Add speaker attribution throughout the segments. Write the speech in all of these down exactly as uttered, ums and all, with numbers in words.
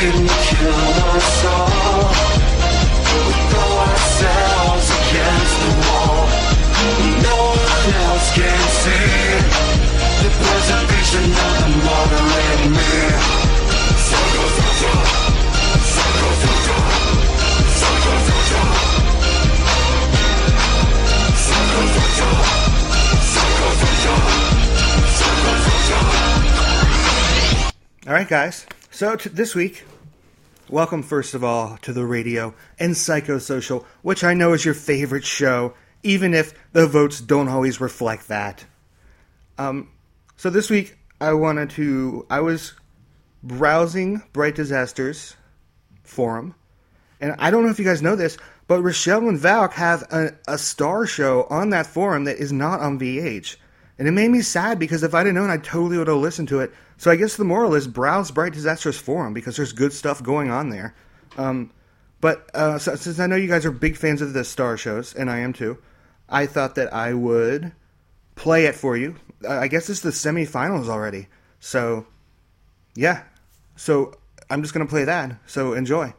Speaker 1: didn't kill us all. We throw ourselves against the wall. No one else can see the preservation of the mother in me. Psycho Soldier, Psycho Soldier, Psycho Soldier, Psycho Soldier, Psycho Soldier, Psycho Soldier.
Speaker 2: All right, guys. So t- this week, welcome first of all to the radio and Psychosocial, which I know is your favorite show, even if the votes don't always reflect that. Um, so this week, I wanted to, I was browsing Bright Disasters forum, and I don't know if you guys know this, but Rochelle and Valk have a, a star show on that forum that is not on V H. And it made me sad because if I'd have known, I totally would have listened to it. So I guess the moral is browse Bright Disasters forum because there's good stuff going on there. Um, but uh, so, since I know you guys are big fans of the star shows, and I am too, I thought that I would play it for you. Uh, I guess it's the semifinals already. So, yeah. So I'm just going to play that. So enjoy.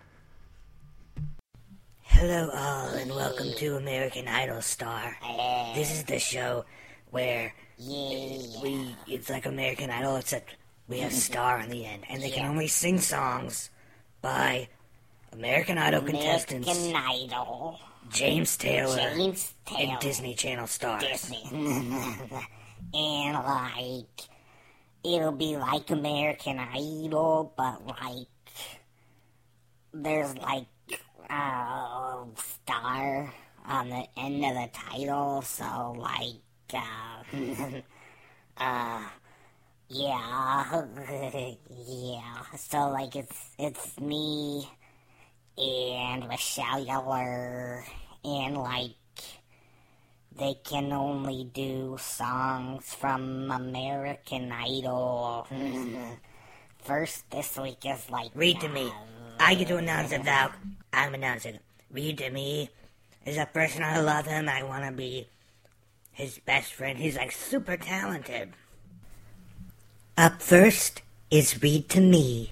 Speaker 3: Hello all and welcome to American Idol Star. This is the show where we, it's like American Idol except we have star on the end. And they can only sing songs by American Idol contestants
Speaker 4: American Idol.
Speaker 3: James Taylor,
Speaker 4: James Taylor.
Speaker 3: and Disney Channel stars.
Speaker 4: Disney. And like, it'll be like American Idol, but like, there's like a star on the end of the title, so like, uh, uh, yeah, yeah, so like, it's, it's me and Rochelle Yeller, and like, they can only do songs from American Idol. First this week is like...
Speaker 3: Read to me. I get to announce it, Val. I'm announcing it. Read to me. Is a person I love him. I want to be his best friend. He's like super talented. Up first is Read to Me.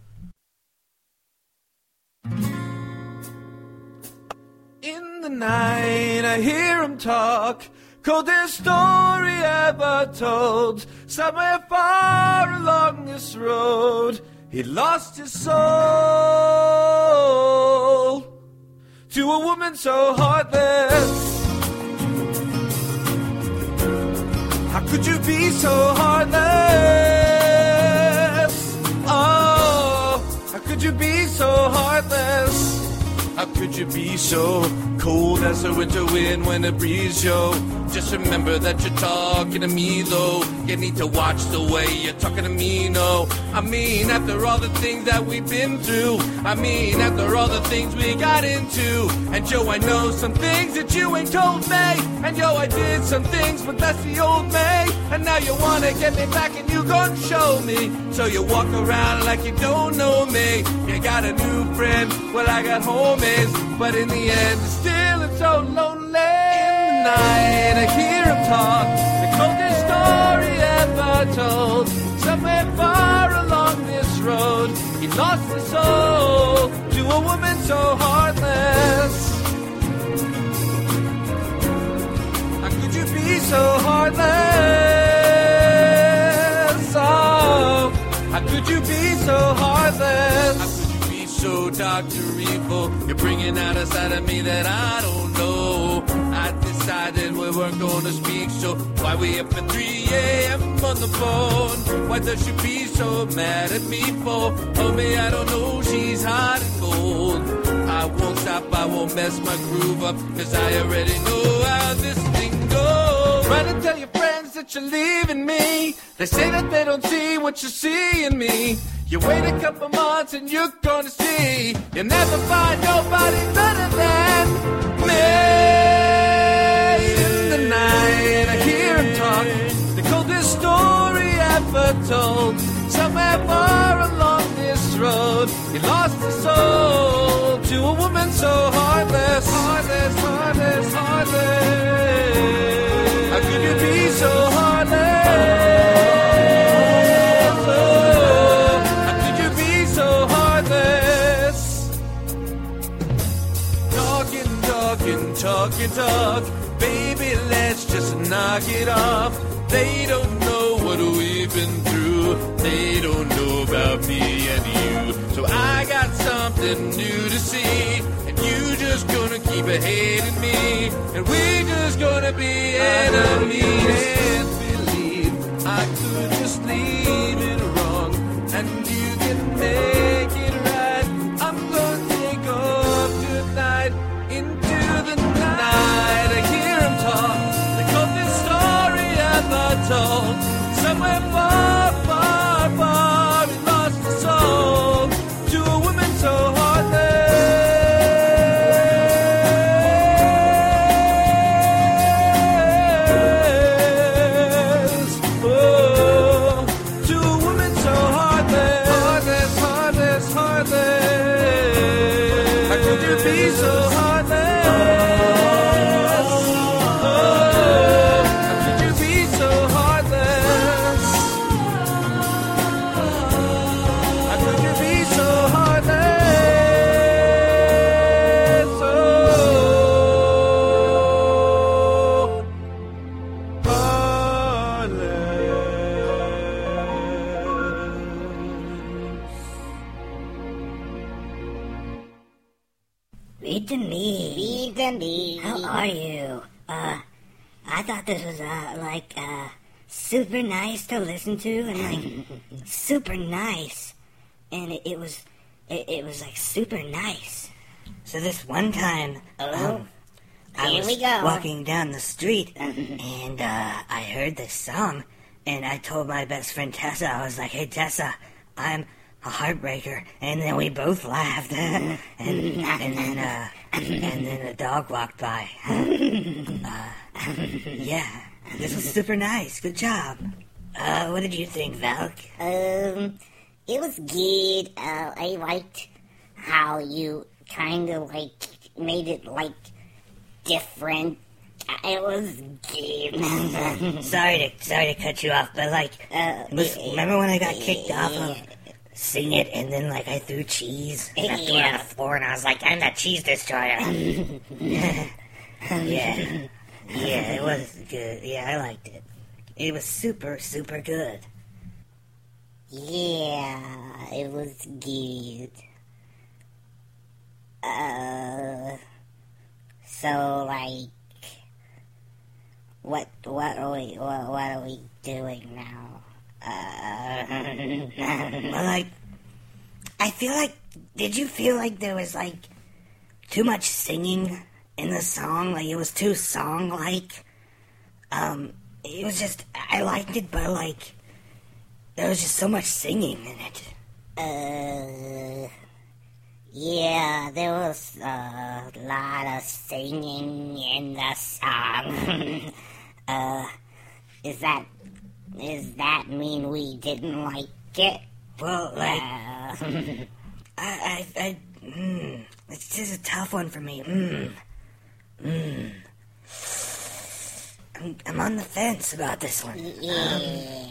Speaker 5: In the night I hear him talk, coldest story ever told. Somewhere far along this road, he lost his soul to a woman so heartless. How could you be so heartless? Oh, how could you be so heartless? How could you be so cold as a winter wind when a breeze show? Just remember that you're talking to me though. You need to watch the way you're talking to me, no. I mean, after all the things that we've been through, I mean, after all the things we got into. And yo, I know some things that you ain't told me. And yo, I did some things, but that's the old me. And now you wanna get me back and you gon' show me. So you walk around like you don't know me. You got a new friend, well I got homies. But in the end, still it's so lonely. In the night, I hear him talk, the coldest story ever told. Somewhere far along this road, he lost his soul to a woman so heartless. How could you be so heartless? Oh, how could you be so heartless? How could you be so Doctor Evil? You're bringing out a side of me that I don't know. I decided we weren't gonna speak, so why we up at three a.m. on the phone? Why does she be so mad at me for? Oh me, I don't know, she's hot and cold. I won't stop, I won't mess my groove up, cause I already know how this thing goes. Try to tell your friends that you're leaving me. They say that they don't see what you see in me. You wait a couple months and you're gonna see you'll never find nobody better than me. In the night I hear him talk, the coldest story ever told. Somewhere far along this road, he lost his soul to a woman so heartless. Heartless, heartless, heartless. How could you be so heartless? Oh, how could you be so heartless? talk and talk. Baby, let's just knock it off. They don't know what we've been through. They don't know about me and you. So I got something new to see. And you just gonna keep hating me. And we just gonna be enemies. Can't believe I could just leave it wrong. And you can make it right. I'm gonna take off tonight into the night. I hear him talk. They call this story ever told. Somewhere far, far, far, he lost his soul to a woman so heartless. Oh, to a woman so heartless, heartless, heartless, heartless. How could you be so heartless? Oh, how could you be so heartless? How could you be so heartless? Oh, heartless.
Speaker 3: Read to me.
Speaker 4: Read to me.
Speaker 3: How are you? Uh, I thought this was, uh, like, uh, super nice to listen to and, like, super nice. And it, it was, it, it was, like, super nice. So this one time, um, I
Speaker 4: Here
Speaker 3: was
Speaker 4: we go.
Speaker 3: walking down the street and, uh, I heard this song and I told my best friend Tessa, I was like, hey, Tessa, I'm a heartbreaker. And then we both laughed. and, and then, uh, and then a dog walked by. uh, yeah, this was super nice. Good job. Uh, what did you think, Valk?
Speaker 4: Um, it was good. Uh, I liked how you kind of like made it like different. It was good.
Speaker 3: Sorry to sorry to cut you off, but like,
Speaker 4: Uh,
Speaker 3: was, remember when I got kicked off of Sing It, and then like I threw cheese and I threw it on
Speaker 4: Yeah.
Speaker 3: the floor, and I was like, I'm the cheese destroyer. yeah, yeah, it was good. Yeah, I liked it. It was super, super good.
Speaker 4: Yeah, it was good. Uh, so like, what what are we what, what are we doing now? Uh,
Speaker 3: Well, like, I feel like, did you feel like there was like too much singing in the song? Like it was too song-like. Um, it was just, I liked it, but like, there was just so much singing in it.
Speaker 4: uh, yeah, there was a lot of singing in the song. uh, is that Does that mean we didn't like it?
Speaker 3: Well, like,
Speaker 4: Uh,
Speaker 3: I, I, I, mm, it's just a tough one for me. Mm, mm. I'm, I'm on the fence about this one.
Speaker 4: yeah,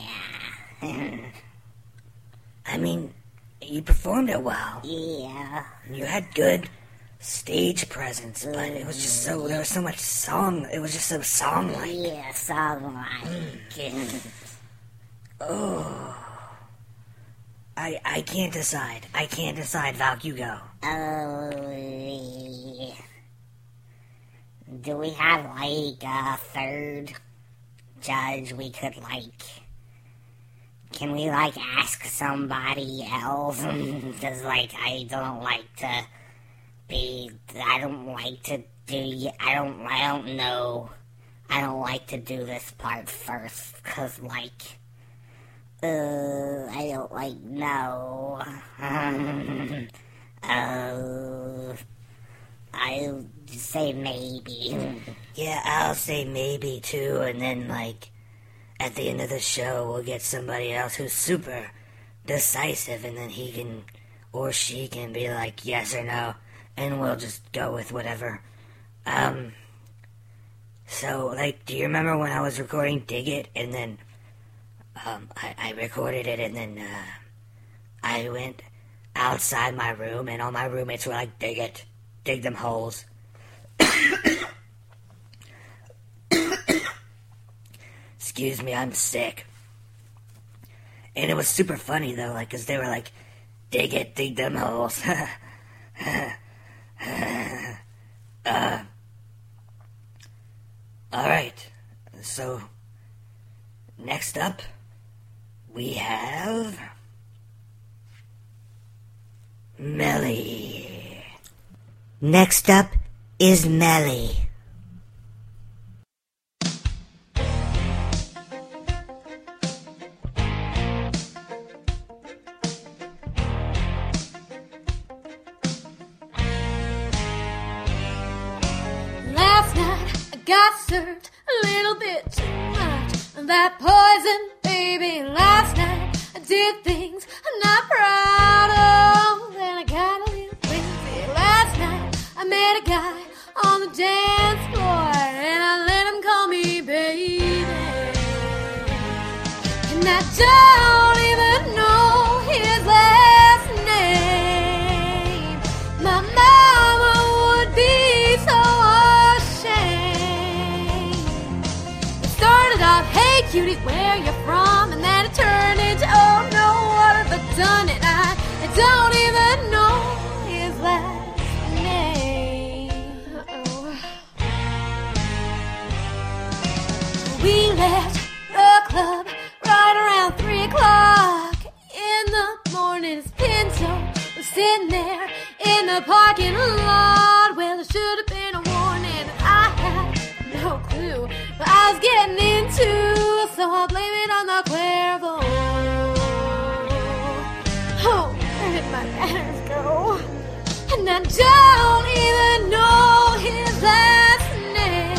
Speaker 3: I mean, you performed it well.
Speaker 4: yeah.
Speaker 3: You had good stage presence, but it was just so, there was so much song, it was just so song-like.
Speaker 4: Yeah, song like.
Speaker 3: I, I can't decide. I can't decide, Valk, you go.
Speaker 4: Oh, do we have like a third judge we could like? Can we like ask somebody else? Because like I don't like to be. I don't like to do. I don't. I don't know. I don't like to do this part first. Cause like. Uh, I don't like no. Um, uh, I'll say maybe.
Speaker 3: Yeah, I'll say maybe too, and then like at the end of the show we'll get somebody else who's super decisive, and then he can or she can be like yes or no, and we'll just go with whatever. Um. So like, do you remember when I was recording Dig It, and then um I, I recorded it, and then uh, I went outside my room, and all my roommates were like, dig it, dig them holes. excuse me, I'm sick. And it was super funny, though, like, because they were like, dig it, dig them holes. uh, Alright, so, next up, we have... Melly.
Speaker 4: Next up is Melly.
Speaker 6: Last night I got served a little bit too much of that poison, baby. Last night I did things I'm not proud of. Then I got a little crazy. Last night I met a guy on the dance floor, and I let him call me baby. And I don't even know his last name. My mama would be so ashamed. It started off, hey cutie, where you from? And then it turned into, oh no, what have I done? And I, I don't even know his last name. Uh-oh. We left the club right around three o'clock in the morning. His Pinto was sitting there in the parking lot. Well, there should have been a warning. I had no clue what I was getting into, so I blame it on the Cuervo. Oh, where did my manners go? And I don't even know his last name.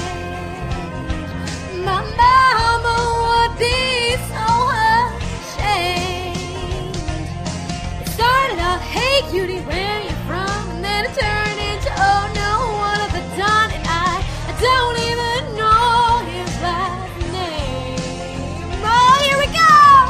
Speaker 6: My mama would be so ashamed. It started off, hey cutie, where you from? And then it turned into, oh no, what have I done? And I, I don't even know his last name. Oh, here we go!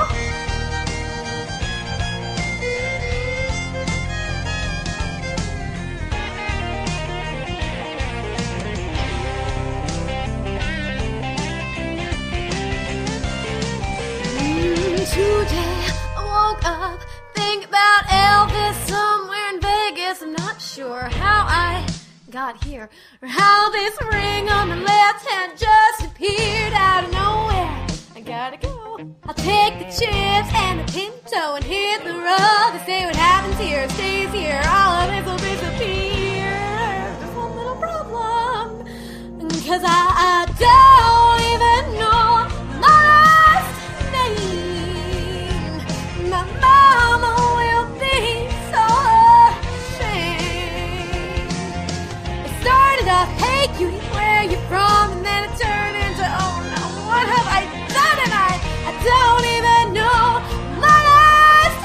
Speaker 6: Mm, today I woke up thinking about Elvis somewhere in Vegas. I'm not sure how I got here or how this ring on my left hand just appeared out of nowhere. I gotta go. I'll take the chips and the Pinto and hit the road. They say what happens here stays here. All of this will disappear. Just one little problem, cause I, I don't even know my last name. My mama will be so ashamed. It started off, hey cutie, where you from? And then it turned into, oh no, what have I done? And I, I don't even know my last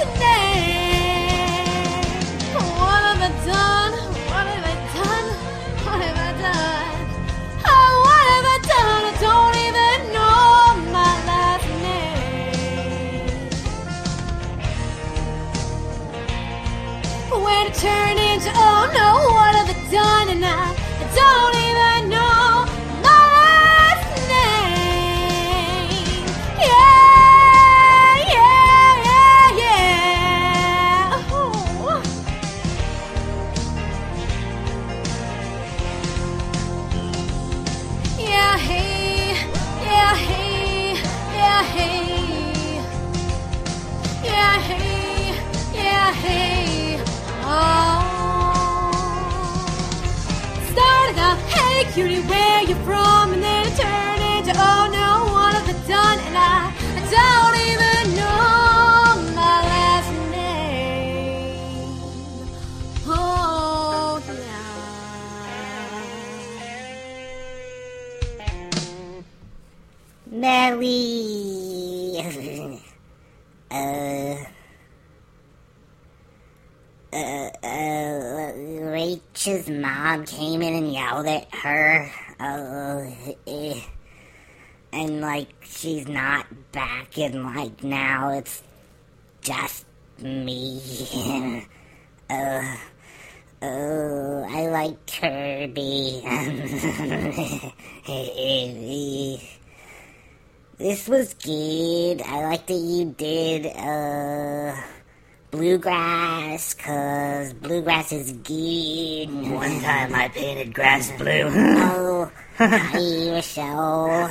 Speaker 6: name. What have I done? What have I done? What have I done? Oh, what have I done? I don't even know my last name. When it turned into, oh no, what have I done? And I, I don't even know my last name. Yeah, yeah, yeah, yeah. Oh. Yeah, hey, yeah, hey, yeah, hey. Yeah, hey, yeah, hey. Oh. Started off, hey cutie, where you from? And then it turned into, oh no, what have I done? And I, I don't even know my last name. Oh, yeah.
Speaker 4: Melly. uh, uh, uh, Rachel's mom came in and yelled at her. Uh, eh, and like, she's not back, and like, now it's just me. uh, oh, I like Kirby. this was good. I like that you did, uh, bluegrass, cause bluegrass is good.
Speaker 3: One time I painted grass blue.
Speaker 4: Oh, hi, Michelle.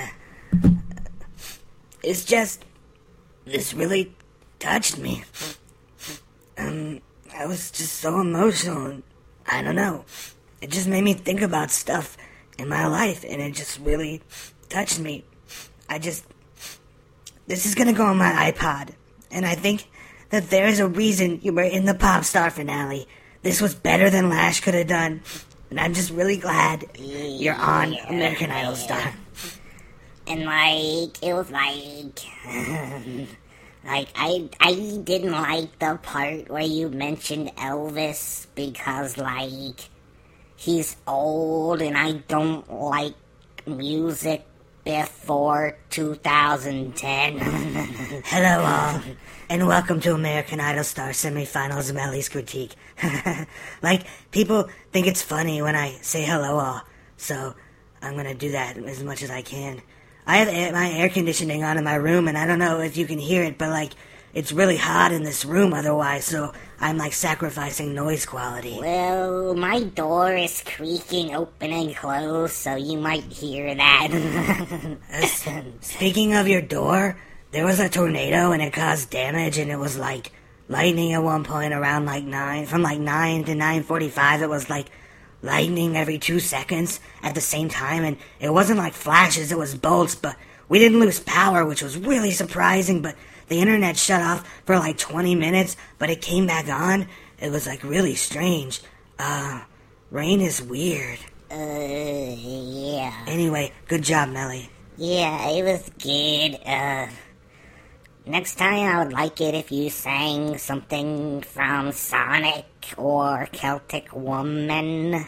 Speaker 3: It's just, this really touched me. Um, I was just so emotional. I don't know. It just made me think about stuff in my life, and it just really touched me. I just, this is gonna go on my iPod, and I think that there is a reason you were in the pop star finale. This was better than Lash could have done, and I'm just really glad you're on American Idol Star.
Speaker 4: And like, it was like, like, I, I didn't like the part where you mentioned Elvis, because like, he's old, and I don't like music before two thousand ten.
Speaker 3: Hello all, and welcome to American Idol Star Semifinals Melly's Critique. Like, people think it's funny when I say hello all, so I'm gonna do that as much as I can. I have air, my air conditioning on in my room, and I don't know if you can hear it, but like, it's really hot in this room otherwise, so I'm like sacrificing noise quality.
Speaker 4: Well, my door is creaking open and closed, so you might hear that.
Speaker 3: Uh, Speaking of your door, there was a tornado and it caused damage, and it was like lightning at one point around like nine, from like nine to nine forty-five. It was like lightning every two seconds at the same time, and it wasn't like flashes, it was bolts, but we didn't lose power, which was really surprising. But the internet shut off for like twenty minutes, but it came back on. It was like really strange. Uh, rain is weird.
Speaker 4: Uh, yeah.
Speaker 3: Anyway, good job, Melly.
Speaker 4: Yeah, it was good. Uh, next time I would like it if you sang something from Sonic or Celtic Woman.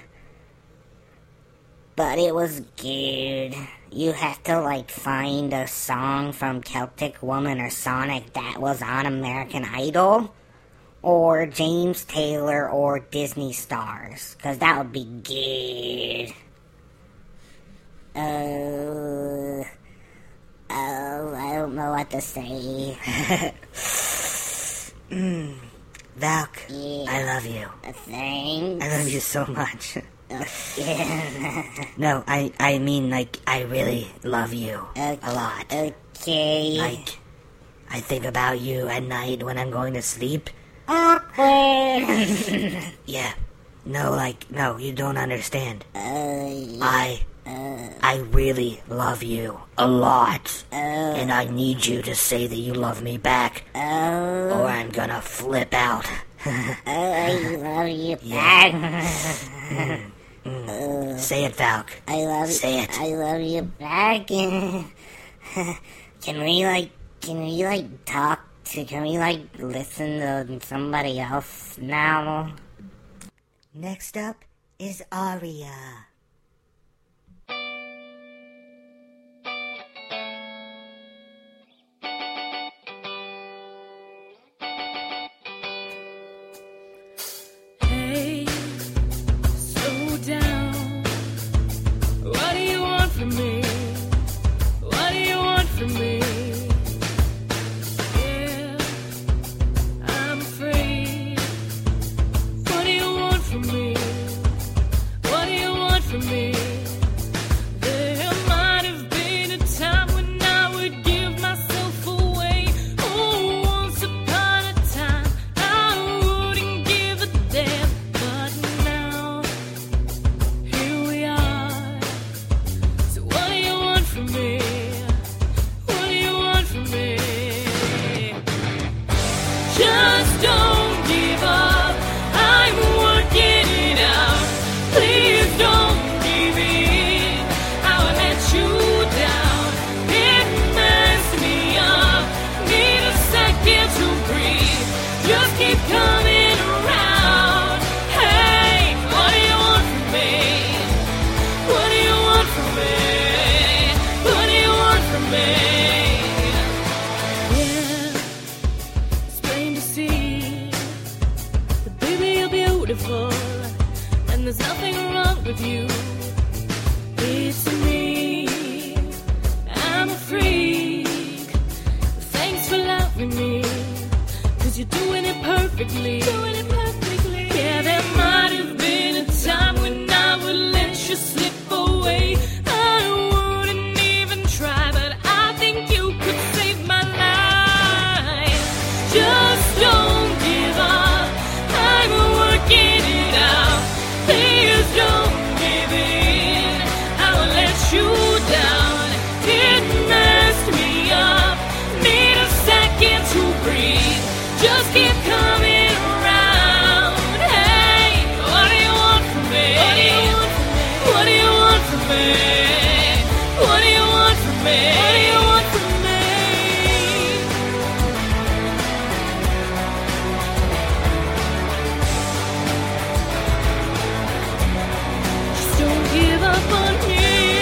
Speaker 4: But it was good. You have to, like, find a song from Celtic Woman or Sonic that was on American Idol, or James Taylor or Disney Stars, because that would be good. Uh, oh, I don't know what to say.
Speaker 3: mm, Valk,
Speaker 4: Yeah.
Speaker 3: I love you.
Speaker 4: Thanks.
Speaker 3: I love you so much.
Speaker 4: Yeah.
Speaker 3: No, I, I mean, like, I really love you
Speaker 4: Okay.
Speaker 3: a lot.
Speaker 4: Okay.
Speaker 3: Like, I think about you at night when I'm going to sleep.
Speaker 4: Awkward.
Speaker 3: Yeah. No, like, no, you don't understand.
Speaker 4: uh, yeah.
Speaker 3: I,
Speaker 4: Uh,
Speaker 3: I really love you a lot.
Speaker 4: oh,
Speaker 3: And I need you to say that you love me back,
Speaker 4: oh,
Speaker 3: or I'm gonna flip out.
Speaker 4: oh, I love you
Speaker 3: Yeah.
Speaker 4: back. Uh,
Speaker 3: Say it, Valk.
Speaker 4: I love
Speaker 3: Say it.
Speaker 4: I love you back. Can we like? Can we like talk to? Can we like listen to somebody else now?
Speaker 3: Next up is Aria.
Speaker 7: Hey, slow down. What do you want from me? What do you want from me? Yeah, I'm afraid. What do you want from me? What do you want me? What do you want from me? Just don't give up on me.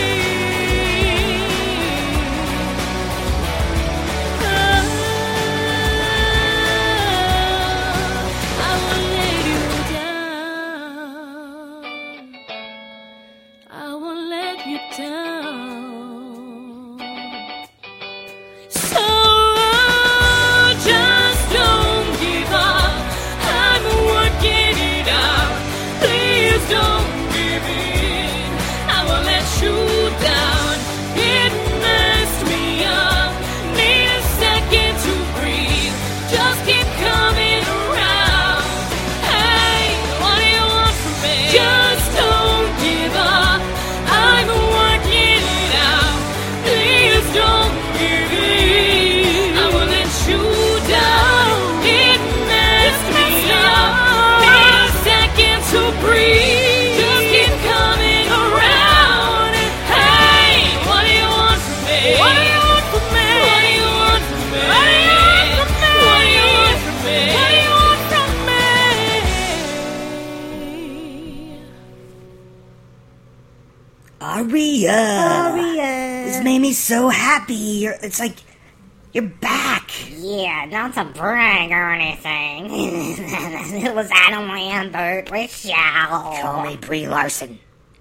Speaker 3: Aria!
Speaker 4: Aria!
Speaker 3: This made me so happy. You're, it's like you're back.
Speaker 4: Yeah, not to brag or anything. It was Adam Lambert with Shell.
Speaker 3: Call me Brie Larson.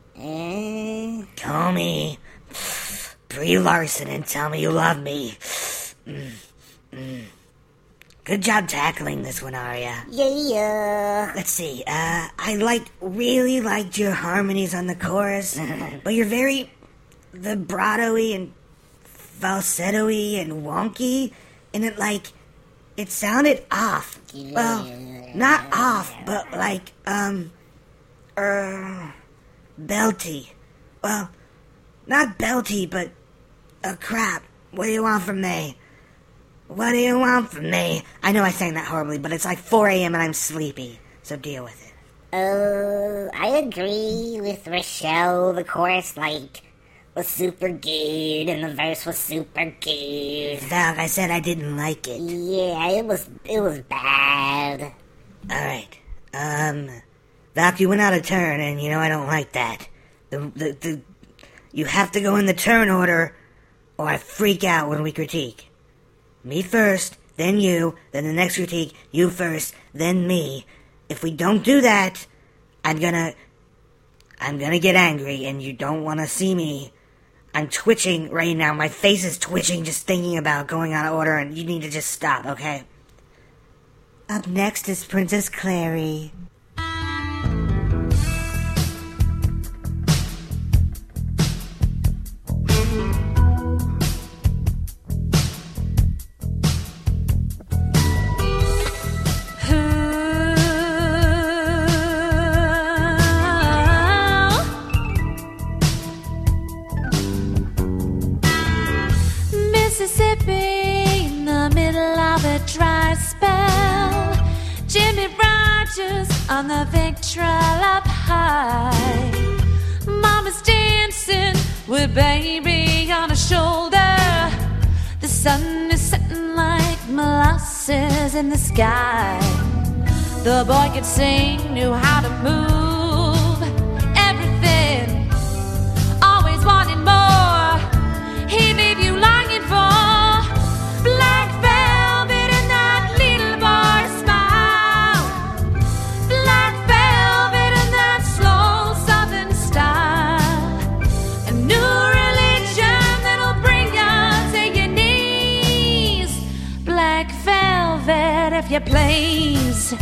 Speaker 4: Eh?
Speaker 3: Call me Brie Larson and tell me you love me. Mm, mm. Good job tackling this one, Aria.
Speaker 4: Yeah.
Speaker 3: Let's see. Uh, I liked, really liked your harmonies on the chorus, but you're very vibrato-y and falsetto-y and wonky, and it like it sounded off. Well, not off, but like um, er, belty. Well, not belty, but uh, crap. What do you want from me? What do you want from me? I know I sang that horribly, but it's like four a.m. and I'm sleepy, so deal with it.
Speaker 4: Oh, I agree with Rochelle. The chorus, like, was super good, and the verse was super good.
Speaker 3: Doc, I said I didn't like it.
Speaker 4: Yeah, it was, it was bad.
Speaker 3: Alright, um, Doc, you went out of turn, and you know I don't like that. The, the, the, you have to go in the turn order, or I freak out when we critique. Me first, then you, then the next critique, you first, then me. If we don't do that, I'm gonna... I'm gonna get angry, and you don't want to see me. I'm twitching right now. My face is twitching just thinking about going out of order, and you need to just stop, okay? Up next is Princess Clary.
Speaker 6: On the Victrola up high, Mama's dancing with baby on her shoulder. The sun is setting like molasses in the sky. The boy could sing, knew how to move everything, always wanting more. He'd leave you longing for black velvet and that little boy's smile. Black velvet and that slow southern style. A new religion that'll bring you to your knees. Black velvet, if you please.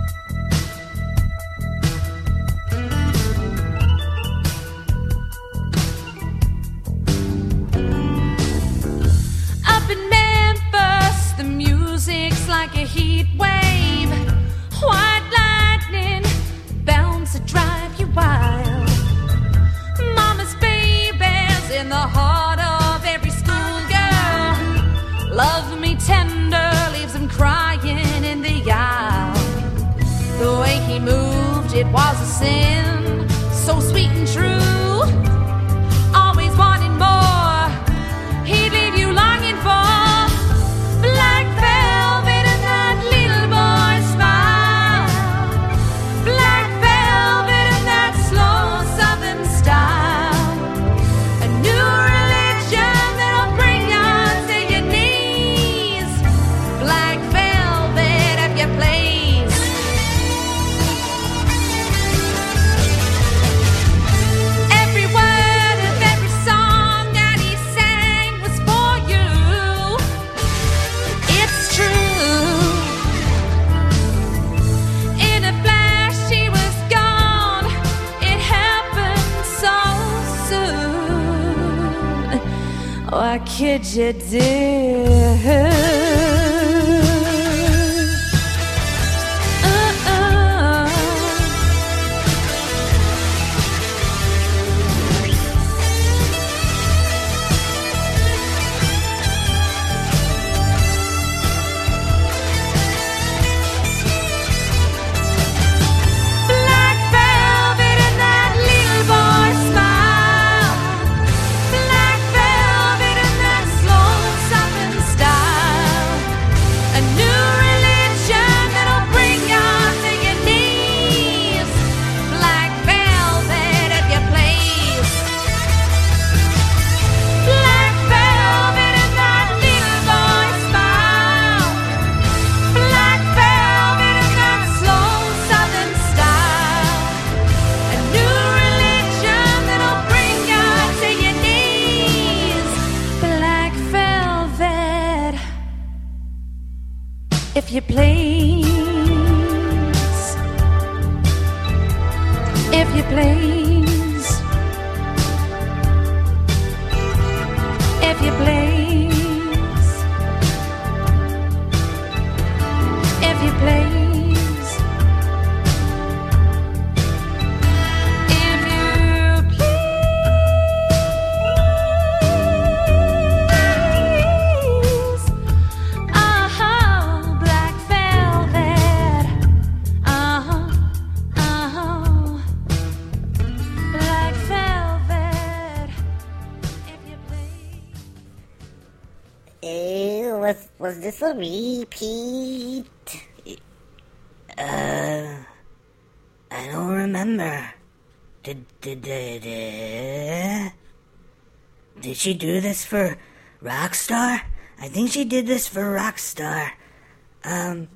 Speaker 6: Up in Memphis, the music's like a heat wave. White lightning bound to drive you wild. Mama's baby's in the heart of every schoolgirl. Love me tender, leaves him crying in the aisle. The way he moved, it was a sin, so sweet and true. Always wanting more. He'd
Speaker 7: What could you do? If you please, if you please, if you please, if you please.
Speaker 4: Was, was this a repeat?
Speaker 3: Uh, I don't remember. Did, did, did, did, did she do this for Rockstar? I think she did this for Rockstar. Um,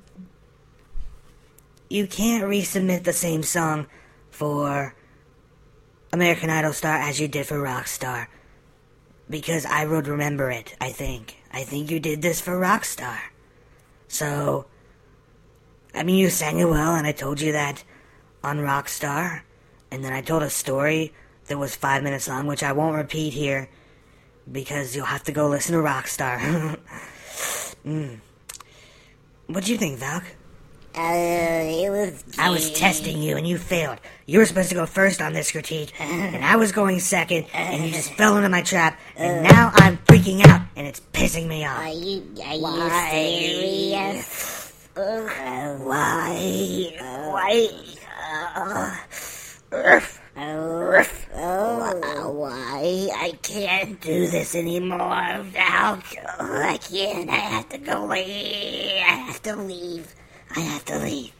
Speaker 3: you can't resubmit the same song for American Idol Star as you did for Rockstar. Because I would remember it, I think. I think you did this for Rockstar. So, I mean, you sang it well, and I told you that on Rockstar. And then I told a story that was five minutes long, which I won't repeat here, because you'll have to go listen to Rockstar. mm. What'd you think, Valk?
Speaker 4: Uh, it was...
Speaker 3: I was testing you, and you failed. You were supposed to go first on this critique, and I was going second, and you just fell into my trap, and now I'm freaking out, and it's pissing me off.
Speaker 4: Are you, are you
Speaker 3: Why?
Speaker 4: serious?
Speaker 3: Uh, why? Why? Uh, Urf. Urf.
Speaker 4: Oh,
Speaker 3: Why? I can't do this anymore, Valk. I can't. I have to go away. I have to leave. I have to leave.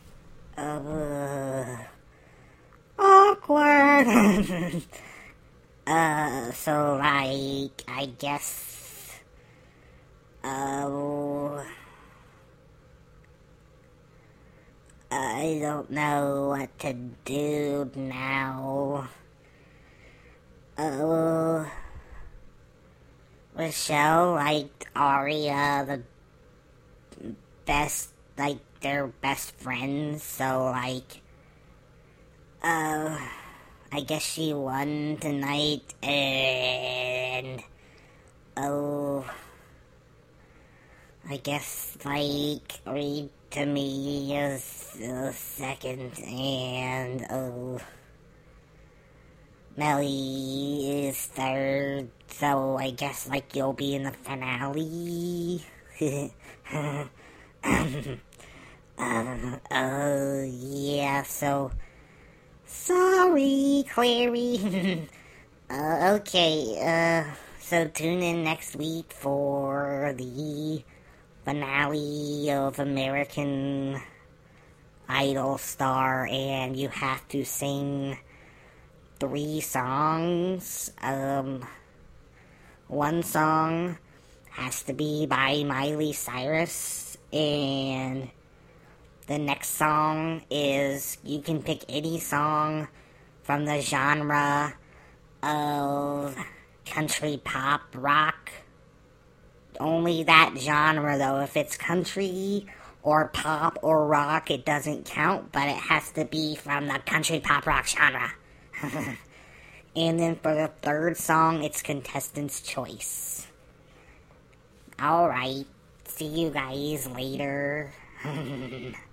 Speaker 4: Uh, awkward. uh, so, like, I guess... Oh... I don't know what to do now. Oh... Rochelle liked Aria the best, like, they're best friends, so, like, uh, I guess she won tonight, and, oh, I guess, like, read to me is a second, and, oh, Melly is third, so I guess, like, you'll be in the finale. um, oh, yeah, so, sorry, Clary. uh, okay, uh, so tune in next week for the finale of American Idol Star, and you have to sing three songs. Um, one song has to be by Miley Cyrus, and the next song is, you can pick any song from the genre of country pop rock. Only that genre, though. If it's country or pop or rock, it doesn't count, but it has to be from the country pop rock genre. And then for the third song, it's contestant's choice. Alright, see you guys later.